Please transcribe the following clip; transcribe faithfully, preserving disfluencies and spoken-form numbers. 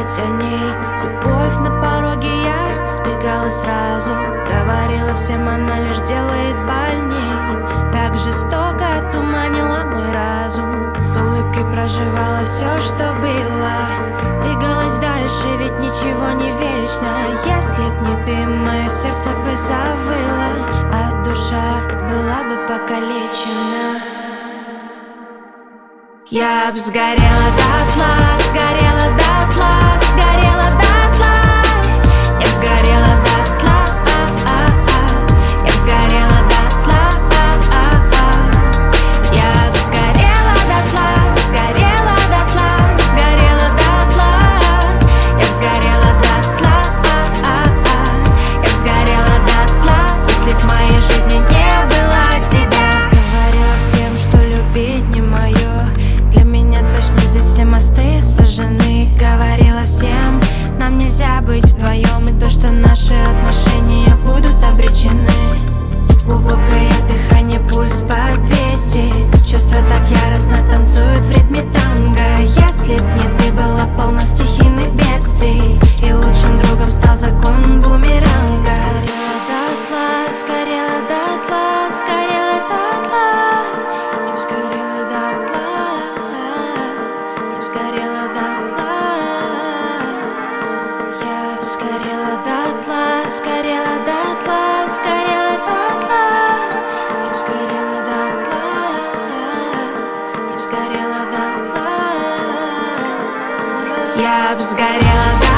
теней. Любовь на пороге, я сбегала сразу. Говорила всем, она лишь делает больней. Так жестоко туманила мой разум. С улыбкой проживала все, что было. Двигалась дальше, ведь ничего не вечно. Если б не ты, мое сердце бы завыло, а душа была бы покалечена. Я б сгорела дотла, сгорела дотла, сгорела дотла. Я б сгорела дотла, я б сгорела дотла, я б сгорела дотла, сгорела дотла, сгорела дотла. Я б сгорела дотла, я б сгорела дотла, если в моей жизни не было тебя. Говорила всем, что любить не мое. Для меня точно здесь все мосты сожжены. Говорила всем, нам нельзя быть вдвоем, и то, что наши отношения будут обречены. Глубокое дыхание, пульс под двести. Чувства так яростно танцуют в ритме танго. Если б не ты, была полна стихийных бедствий, и лучшим другом стал закон бумеранга. Сгорела дотла, сгорела дотла, сгорела дотла. Я б сгорела дотла, я б сгорела дотла. Я б сгорела дотла, сгорела дотла, сгорела дотла. Я б сгорела дотла, я б сгорела дотла. Я б сгорела дотла.